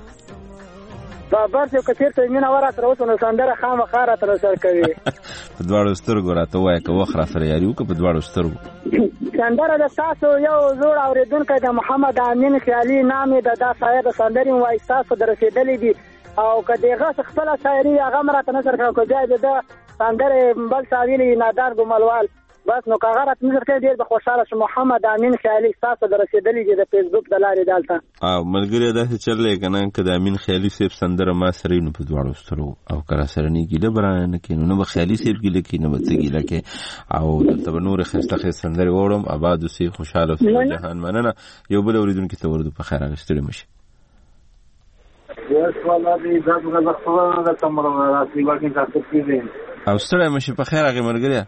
بابر صاحب که چېرته مینه وراسره اوس نو سندره خامخا راته رسر کوي. په دواړو سترګو راته ووایه که وخت راسره یاري وکړه په دواړو سترګو. سندره د ستاسو یو زوړ اورېدونکی د محمد امین خیالي نام یې د دا شاعر د سندرې وایي ستاسو د رسېدلې دي او که د هغه خپله شاعري هغه هم راته نثر کړه که بیا یې د سندرې بل چا ویلي نادان ګملوال بس نو که هغه راته نثر کړی ډېر به خوشحاله شم. محمد امین خیالي ستاسو د رسېدلې دي د فیسبوک د لارې دلته. او ملګري داسې چل دی که نه که د امین خیالي صاحب سندره ما سره نو په دواړو سترګو او که راسره نه ګیله به رانه کړي نو نه به خیالي صاحب ګیله کړي نه به څه ګیله کړي او دلته به نورې ښایسته ښایسته سندرې واورم. آباد اوسئ خوشحاله اوسئ جهان مننه. یو بل اورېدونکي ته ورځو په خیر هغې ستړي مه شي. او ستړی مه شي په خیر هغې ملګريه.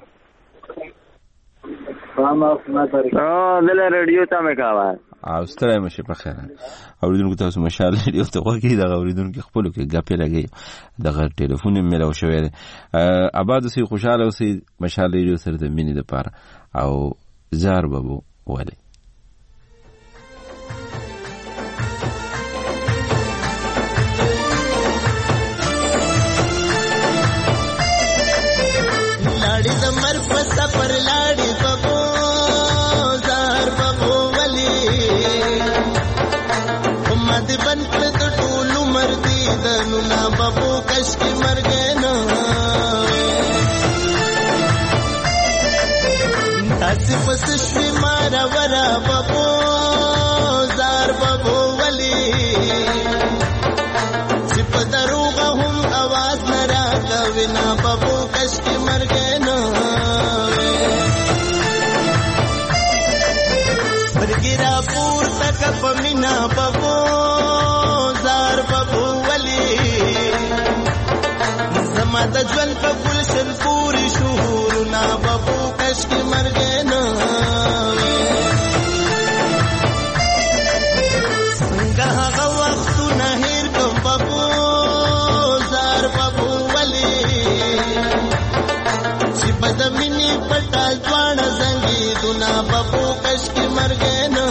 دله ریډیو ته مې کاوه او ستړی مه شي په خیر. اورېدونکو تاسو مشال ریډیو ته غوږ کړئ دغه اورېدونکي خپلو کې ګپې لګوي دغه ټلیفون یې میلاو شوی دی. آباد اوسئ خوشحاله اوسئ مشال ریډیو سره د مینې دپاره او زار ببو ولې لاړې د مر په سفر لاړې ببو زار ببو ولې ما دې بند کړه د ټولو مردي دنونه ببو کش کې مرګې نه تاسې پس شوې مارا ورا ببو زار ببو ولې چې په دروغه هم اواز نه راکوي نه ببو کش کې مرګې نه سترګې راپورته که په مینه ببو زار ببو ولې زما د ژوند په ګلشن پورې شهورونه ببو کش کې مرګې نه څنګه هغه وختونه هېر کړم ببو زار ببو ولې چې په د مینې پټال دواړه زنګېدونه ببو کش کې مرګې نه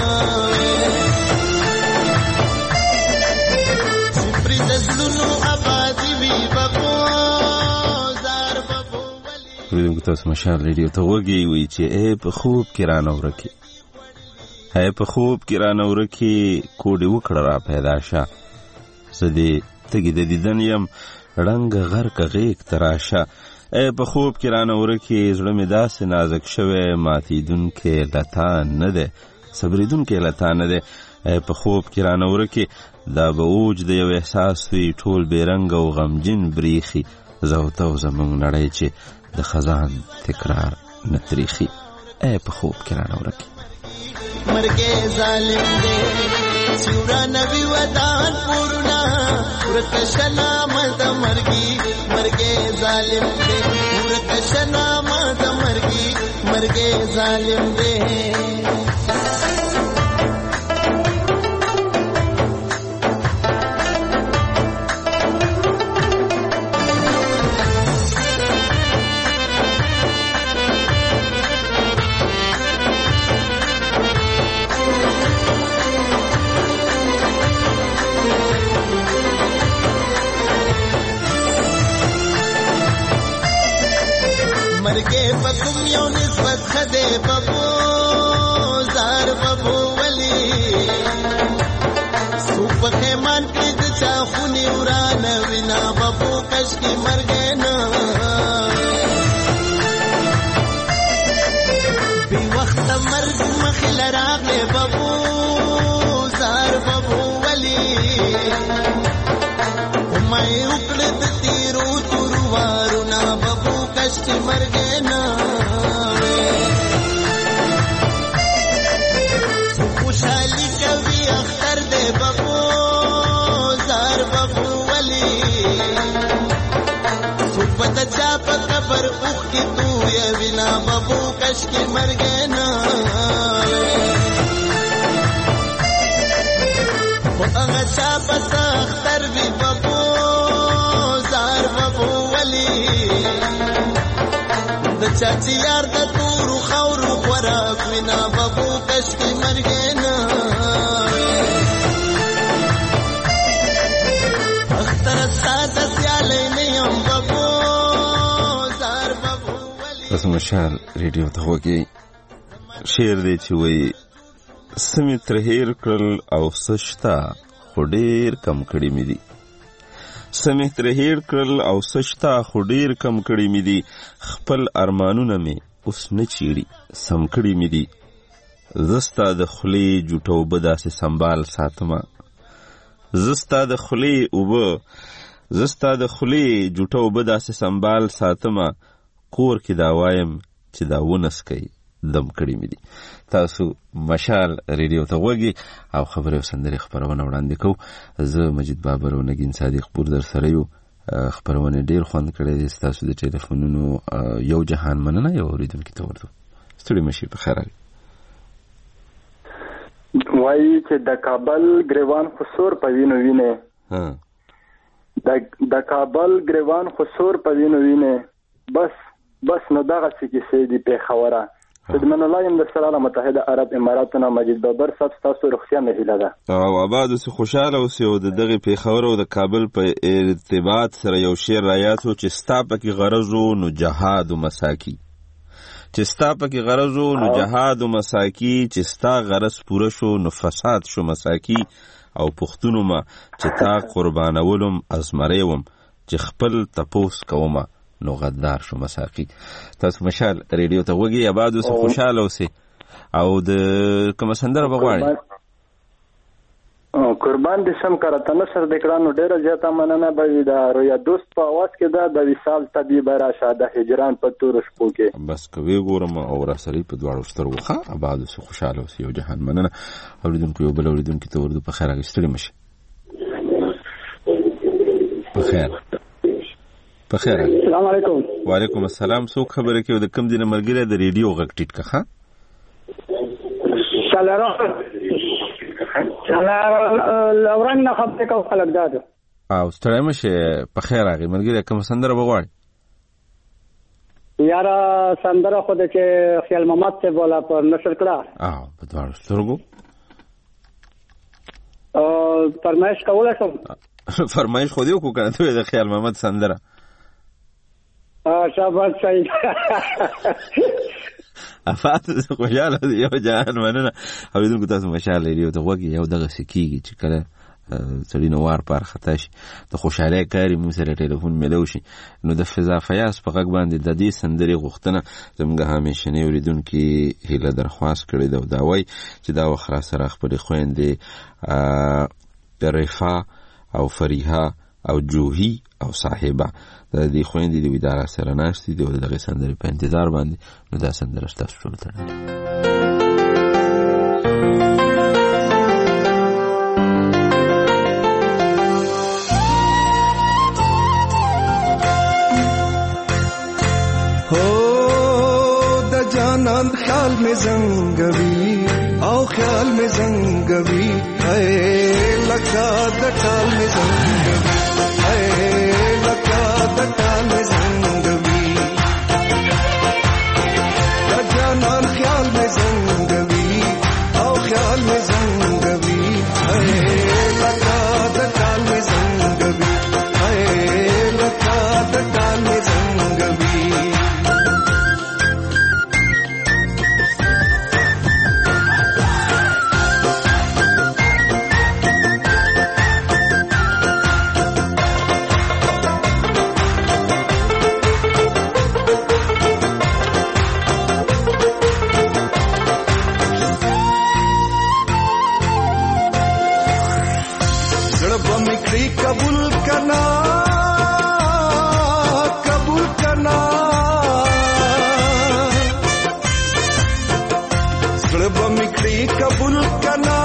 چې پرې د زړونو ابادي وي ببو زار ببو ولې. اورېدونکو تاسو مشال ریډیو ته غوږ یې وایي چې ای په خوب کې رانه ورکې ای په خوب کې رانه ورکې کوډې وکړه را پیدا شه زه دې تږي د دیدن یم ړنګه غرقه غېږ ته راشه ای په خوب کې رانه ورکې زړه مې داسې نازک شوی ماتېدونکی له تا نه دی صبرېدونکی له تا نه دی ای په خوب کې رانه ورکې دا به اوج د یو احساس وي ټول بې رنګه او غمجن بریښي زه او ته او زموږ نړۍ چې د خزان تکرار نه تریخي ای په خوب کې رانه ورکې مرګې ظالم دی سیورا نبی ودان پورنا ورکشنا مد مرګي مرګې ظالم دی ورکشنا مد مرګي مرګې ظالم دی کوم یو نسبت خده ببو زار ببو ولی سوپ خیمان کړي د چا خونی ورانه وینا ببو کش کی مرګ نه بی وخت مرګ مخل راغله ببو زار ببو ولی مې وکړه د تیرو تورو وارونه ببو کش کی مرګ نه خوشحالی کوي اختر دې ببو زار ببو ولی صحبت چا په قبر اوخ کی تو یا وینا ببو کش کی مرګ نه هغه چا په اختر وی ببو زار ببو ولی د چاچی یار د تور خور خورا وینا ببو کش کی مرګ نه اختر ساده سیاله نه یم ببو زار ببو ولی تاسو مشال ریډیو ته وګورئ شعر دی چې وایي سمې تر هیر کړل او سشتا خو ډېر کم کړي مې دي سمې تر هیر کړل او سشتا خو ډېر کم کړي مې دي خپل ارمانونه مې اوس نه چیړي سم کړي مې دي زه ستا د خولې جوټه اوبه داسې سنبال ساتمه زه ستا د خولې اوبه زه ستا د خولې جوټه اوبه داسې سنبال ساتمه کور کې دا وایم چې دا ونسکئ دم کړي مې دي تاسو مشال ریډیو ته وګورئ او خبرې او سندرې خبرونه وړاندې کوو زه مجید بابر او نگین صادق پور در سره یو خبرونه ډیر خوند کړی دي تاسو د ټلیفونونو یو جهان مننه یو اوریدونکي ته ورته ستړي مشي په خیر وایي چې د کابل ګریوان خسور په وینو وینه د د کابل ګریوان خسور په وینو وینه بس بس نو دغه څه کې سیدی په خوره خدمت الله یم د سره متحده عرب اماراتونو مجید بابر صاحب تاسو روغتیا مې هیله ده او آباد اوسې خوشاله اوسې او د دغې پېښور او د کابل په ارتباط سره یو شعر رایاد شو چې ستا پکې غرض و نو جهاد و مساکي چې ستا پکې غرض و نو جهاد و مساکي چې ستا غرض پوره شو نو فساد شو مساکي او پښتونو ما چې تا قربانولم ازمری وم چې خپل تپوس کومه نو غدار شو مساقي تاسو مشال ریډیو ته وګورئ آباد اوسه خوشاله اوسئ او د کوم سندره بغواړئ قربان دې سم کرته نصر د کړهنو ډیره زیاته مننه به دا رویا دوست په आवाज کې دا د وصال طبيب را شاده هجران په تور شپو کې بس کوي ګورم او راسري په دواړو سترګو ښه آباد اوسه خوشاله اوسئ یو جهان مننه اوریدونکو یو بل اوریدونکو ته ورته په خیر راغستړي مشه په خیر په خیر السلام علیکم وعلیکم السلام څوک خبره کوي د کم دینه مرګره د ریډیو غږ ټیټ کا ها سلام سلام لورنګ نه خبره کوم خلک دادو او ستړی مشه په خیر راغی مرګره کوم سندره بغواړي یاره سندره خو د چې خیال محمد ته بولا پر نشر کړه او په دواړو سترګو او فرمایش کوله شم فرمایش خو دې وکړه کنه ته د خیال محمد سندره شاباش صحیح افات خوشاله یو جهان مننه اوریدونکو تاسو مشاله لري ته وګي یو دغه سکیږي چې کله سړی نو وار پر خطا شي د خوشاله کاری مو سره ټلیفون ملو شي نو د فضا فیاض په غږ باندې د دې سندري غوښتنه زموږ همیشه نه اوریدونکو هیله درخواست کړې دا دا وای چې دا وخره سره خپل خويندې رفا او فریحه او جوهی او صاحبه د دې خويندې د اداره سره ناشتي د دغه سندرې په انتظار باندې نو دا سندره تاسو ټول ته هو د جانان خیال می زنګوي او خیال می زنګوي اے لکه د ټال می زنګوي اے لکه د ټال می زنګوي د جانان خیال می زنګوي او خیال می زنګوي اے لکه د ټال می زنګوي اے لکه د ټال می زنګوي کړي قبول کنا قبول کنا زړه به مې کړي قبول کنا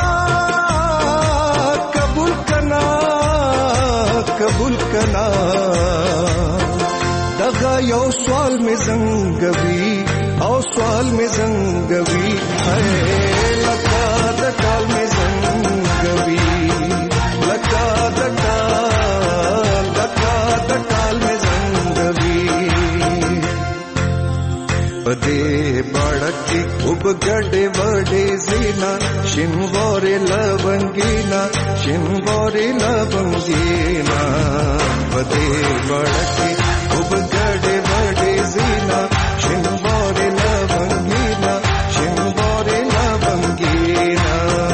قبول کنا قبول کنا دغه یو سوال مې زنګوي او سوال مې زنګوي لکه د ټال مې زنګوي لکه د ټال لکه د ټال مې زنګوي پدې باړکې خوب ګډې وډې زینا شینوارې لونګینا شینوارې لونګینا پدې باړکې خوب ګډې وډې زینا شینوارې لونګینا شینوارې لونګینا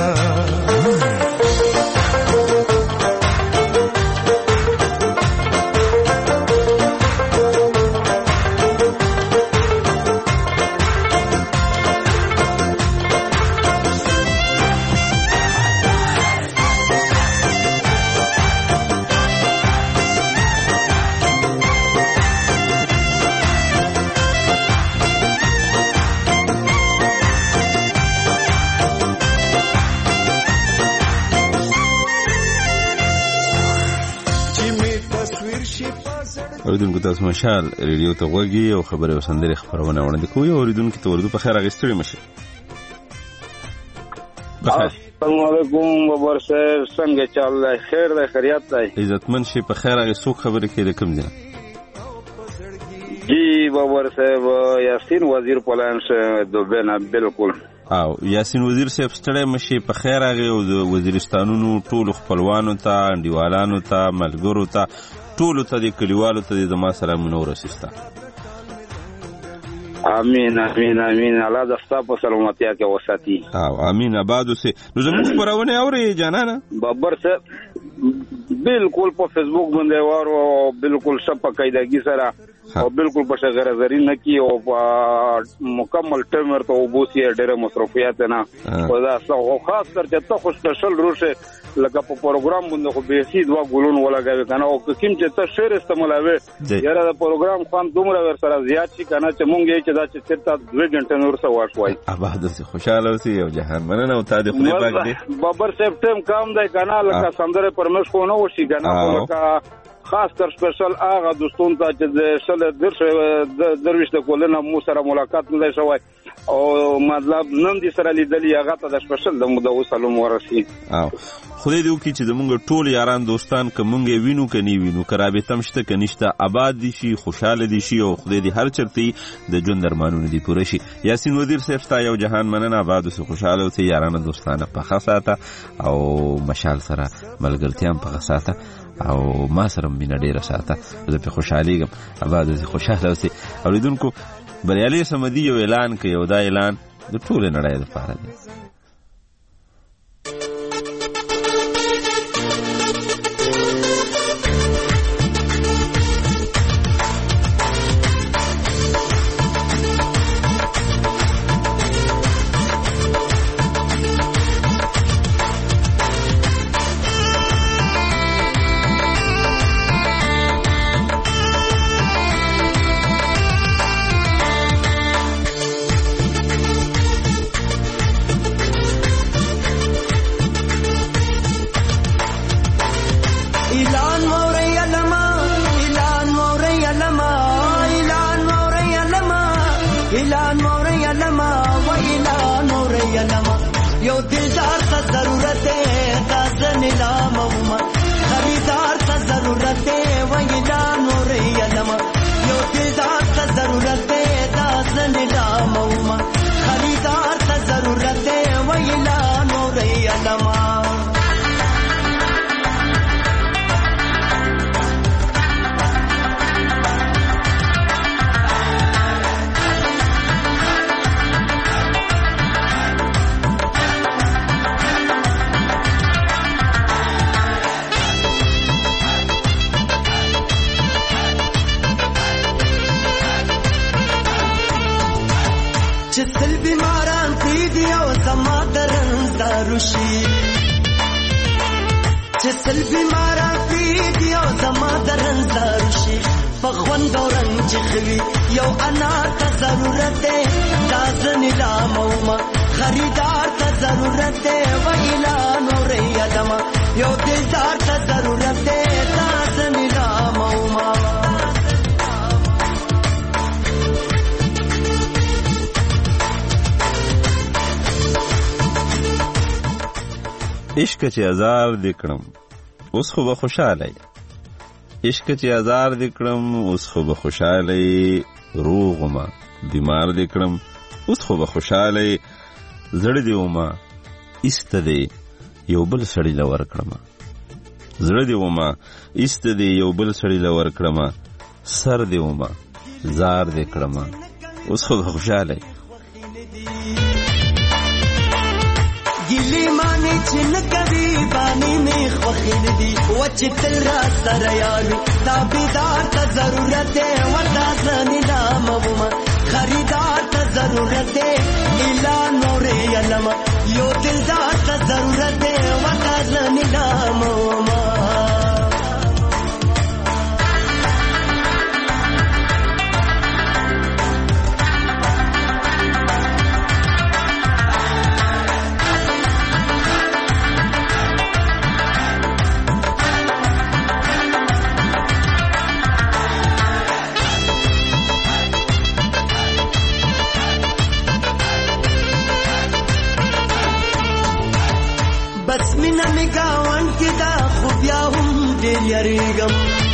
اوریدونکو تاسو مشال ریډیو ته غوږی او خبره وسندره خبرونه وړاندې کوي. اوریدونکو ته ورته په خیر اغستړي مشه. السلام علیکم بابر صاحب څنګه چل دی؟ خیر دی خیریت دی؟ عزتمن شي په خیر هغه څوک خبره کوي کوم ځای؟ جی بابر صاحب یاسین وزیر پلان شه دوبه بالکل. او یاسین وزیر صاحب ستړی مشي په خیر هغه او وزیرستانونو ټول خپلوانو ته انډیوالانو ته ملګرو ته ټولو ته د کلیوالو ته د زما سلامونه ورسېسته. امین امین امین الله د ستا په سلامتیا کې وساتي. او امین آباد اوسې. نو زموږ خپرونه اورې جانانه؟ بابر صاحب بالکل په فیسبوک باندې وارو بالکل شپ قاعدګي سره او بالکل په شغره زری نه کی او مکمل ټیمر ته وبوسی ډېر مصرفیات نه او دا خاص کر چې ته خو سپیشل روشه لکه په پروګرام باندې خو به سي دوا ګولون ولګاوي کنه او کوم چې ته شعر استعمالوي یاره دا پروګرام خان دومره ور سره زیات شي کنه چې مونږ یې چې دا چې چرته دوه غنټه نور سره واښوي. آباد سي خوشاله اوسې او جهان مننه او تا دې خپل پاک دي. بابر صاحب ټیم کام دی کنه لکه سندره پرمش کو نه وشي کنه لکه خاص کر سپیشل هغه دوستون ته چې شل درش درویش د کولنه مو سره ملاقات نه شوی او مطلب نن دي سره لیدلی هغه ته د سپیشل د مو د وسلم ورسي. او خدای دې وکړي چې زمونږ ټول یاران دوستان کومګه وینو کني وینو کرابه تمشته کنيشته آباد دي شي خوشاله دي شي او خدای دې هر چرته د ژوند درمانونه دي پوره شي. یاسین وزیر صاحب تا یو جهان مننه آباد او خوشاله او یاران دوستانه په خاصه او مشال سره ملګرتيام په خاصه او ما سره مینه ډیره ساته زه په خوشحالي کوم آباد زه خوشاله اوسې. اوریدونکو بریالي سمدي یو اعلان کوي او دا اعلان د ټول نړۍ لپاره دی. چې سل بیماران پری دی او زما درن داروشي چې سل بیماره پریږدي او زما د رنځار شي په خوند او رنګ چې خوي یو انار ته ضرورت دی دا زه نیلامومه خریدار ته ضرورت دی ویلا نورې یادمه یو دلدار ته ضرورت دی دا زه نیلامومه عشق چې هزار دې کړم اوس خو به خوشحاله یې عشق چې هزار دې کړم اوس خو به خوشحاله یې روغ ومه بیمار دې کړم اوس خو به خوشحاله یې زړه دې ومه ایسته دې یو بل سړي له ورکړمه زړه دې ومه ایسته دې یو بل سړي له ورکړمه سر دې ومه زار دې کړمه اوس خو به خوشحاله یې ګیلې مانې چې نه کوي بانې مې خوښې نه دي وچې تل را سره یار وي تابعدار ته ضرورت دی ورته زه نیلامومه خریدار ته ضرورت دی ایلا نورې علمه یو دلدار ته ضرورت دی ورته زه نیلامومه بس مینا می گاون کې دا خو بیا هم ډېر یریږم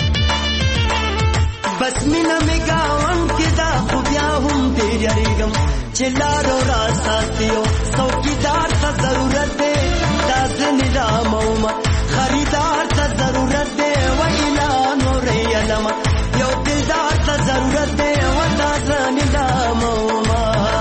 بس مینا می گاون کې دا خو بیا هم ډېر یریږم چې لارو را ساتیو څوکیدار ته ضرورت دی دا زه نیلامومه خریدار ته ضرورت دی ویلا نورې علمه یو دلدار ته ضرورت دی ورته زه نیلامومه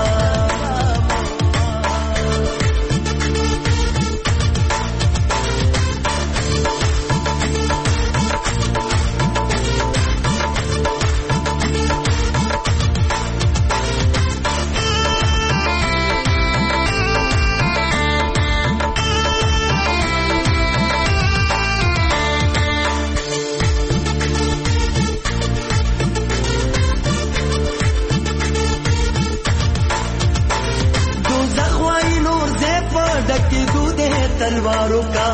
تلواروں کا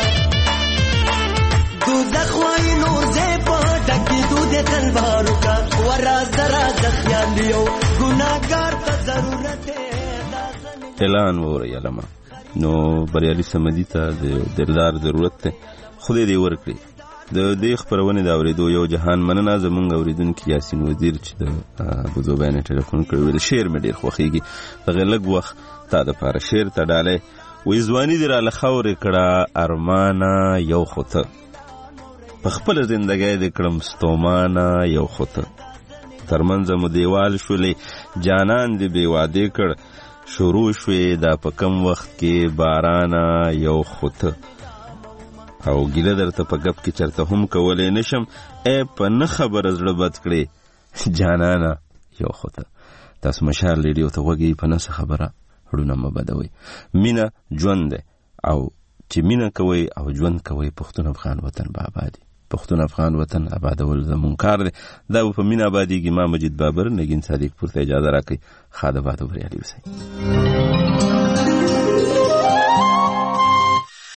دوزخ وای نور دې په ډکې دود تلواروں کا ورا زرا د خیالیو ګناګار ته ضرورت اعلان وره علما نو بریالي سمدي ته د دلدار ضرورت ته خدای دې ورکړي د دې خبرونه دا اوریدو یو جهان مننه زمونږ اوریدونکو یاسین وزیر چې د بوزوبانه ټلیفون کړو د شعر مې ډیر خوخیږي دغه لږ وخت تا د پاره شعر ته ډاله وې ځواني دې را لخورې کړه ارمانه یو خوته په خپل زندګۍ دې کړم ستومانه یو خوته ترمنځ مو دیوال شولې جانان دې بې وادې کړ شروع شوې دا په کم وخت کې بارانه یو خوته او ګیله درته په ګپ کې چرته هم کولی نشم ای په نه خبره زړه بد کړې جانانه یو خوته تاسو مشال ریډیو ته غوږی په نه خبره هړونه مبدوي مینا ژوند ده او چې مینا کوي او ژوند کوي پښتون افغان وطن به آبادی پښتون افغان وطن آبادول زمون کار ده دا په مینا آبادیږي ما مجید بابر نگین صادق پورته اجازه راکړي خاله باد بریالي وسه